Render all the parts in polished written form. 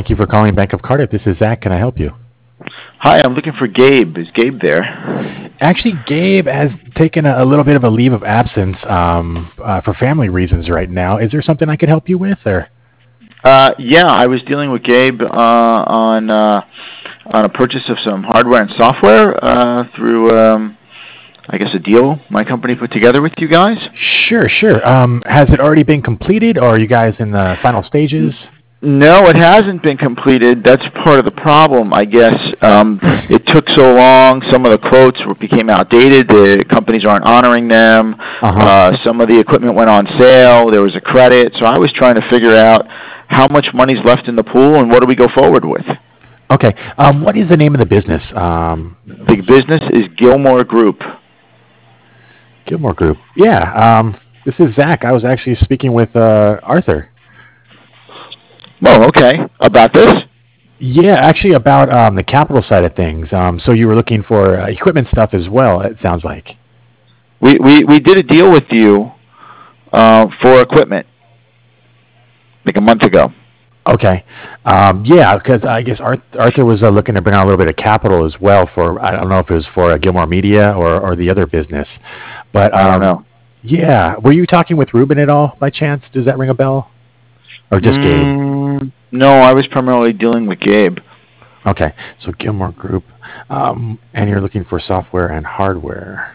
Thank you for calling Bank of Cardiff. This is Zach. Can I help you? Hi, I'm looking for Gabe. Is Gabe there? Actually, Gabe has taken a little bit of a leave of absence for family reasons right now. Is there something I could help you with, or? Yeah, I was dealing with Gabe on a purchase of some hardware and software through, I guess, a deal my company put together with you guys. Sure, sure. Has it already been completed, or are you guys in the final stages? No, it hasn't been completed. That's part of the problem, I guess. It took so long. Some of the quotes became outdated. The companies aren't honoring them. Some of the equipment went on sale. There was a credit. So I was trying to figure out how much money's left in the pool and what do we go forward with. Okay. What is the name of the business? The business is Gilmore Group. Gilmore Group. Yeah. This is Zach. I was actually speaking with Arthur. Oh, okay. About this? Yeah, actually about the capital side of things. So you were looking for equipment stuff as well, it sounds like. We did a deal with you for equipment like a month ago. Okay. Yeah, because I guess Arthur was looking to bring on a little bit of capital as well for, I don't know if it was for Gilmore Media or the other business. But I don't know. Yeah. Were you talking with Ruben at all by chance? Does that ring a bell? Or just Gabe? No, I was primarily dealing with Gabe. Okay. So Gilmore Group. And you're looking for software and hardware.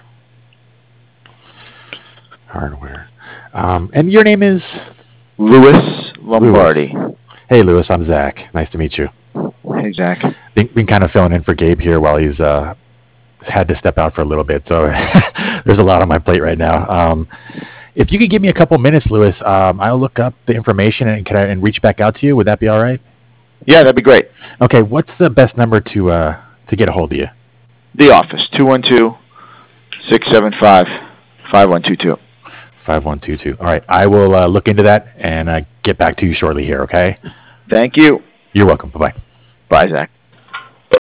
And your name is? Louis Lombardi. Louis. Hey, Louis. I'm Zach. Nice to meet you. Hey, Zach. Been kind of filling in for Gabe here while he's had to step out for a little bit. So there's a lot on my plate right now. If you could give me a couple minutes, Louis, I'll look up the information and reach back out to you. Would that be all right? Yeah, that'd be great. Okay. What's the best number to get a hold of you? The office, 212-675-5122. 5122. All right. I will look into that and get back to you shortly here, okay? Thank you. You're welcome. Bye-bye. Bye, Zach.